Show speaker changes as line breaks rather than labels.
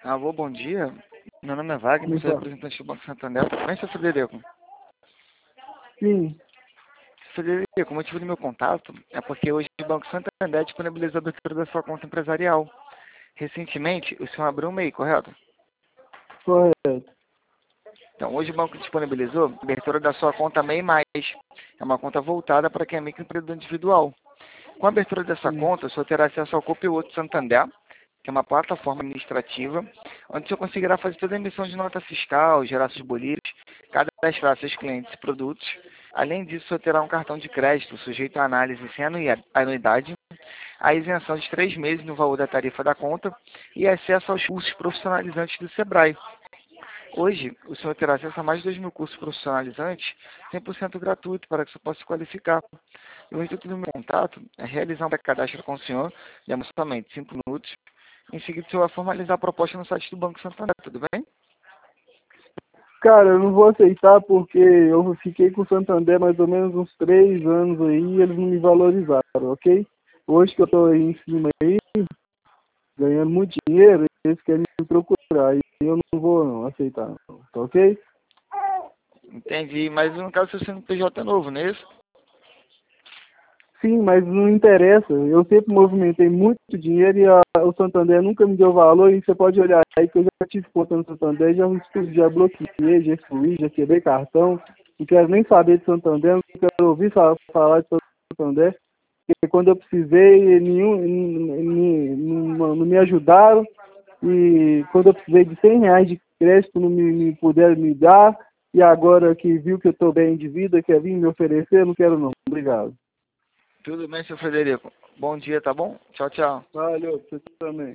Alô, bom dia. Meu nome é Wagner, sou
Então,
representante do Banco Santander. Tudo bem, seu Frederico?
sim,
Frederico, o motivo do meu contato é porque hoje o Banco Santander disponibilizou a abertura da sua conta empresarial. Recentemente, o senhor abriu um MEI, correto?
correto.
Então, hoje o banco disponibilizou a abertura da sua conta MEI+. É uma conta voltada para quem é microempreendedor individual. Com a abertura dessa
Sim.
conta, o senhor terá acesso ao Copilot Santander, que é uma plataforma administrativa, onde o senhor conseguirá fazer toda a emissão de nota fiscal, gerar seus bolívares, cadastrar seus clientes e produtos. Além disso, o senhor terá um cartão de crédito sujeito à análise sem anuidade, a isenção de 3 meses no valor da tarifa da conta e acesso aos cursos profissionalizantes do Sebrae. Hoje, o senhor terá acesso a mais de 2.000 cursos profissionalizantes, 100% gratuito, para que o senhor possa se qualificar. E o intuito do meu contato é realizar um cadastro com o senhor, demora somente 5 minutos. Em seguida, o senhor vai formalizar a proposta no site do Banco Santander, tudo bem?
Cara, eu não vou aceitar porque eu fiquei com o Santander mais ou menos uns 3 anos aí e eles não me valorizaram, ok? Hoje que eu tô aí em cima aí, ganhando muito dinheiro, eles querem me procurar e eu não vou não aceitar, não, tá ok?
Entendi, mas no caso, seu CNPJ é novo, não é isso?
Sim, mas não interessa. Eu sempre movimentei muito dinheiro e o Santander nunca me deu valor. E você pode olhar aí que eu já tive conta no Santander, já bloqueei, já excluí, já quebrei cartão. Não quero nem saber de Santander, não quero ouvir falar de Santander. Porque quando eu precisei, não me ajudaram. E quando eu precisei de R$ 100 de crédito, não me puderam me dar. E agora que viu que eu estou bem de vida, quer vir me oferecer, não quero não. Obrigado.
Tudo bem, seu Frederico. Bom dia, tá bom? Tchau, tchau.
Valeu, você também.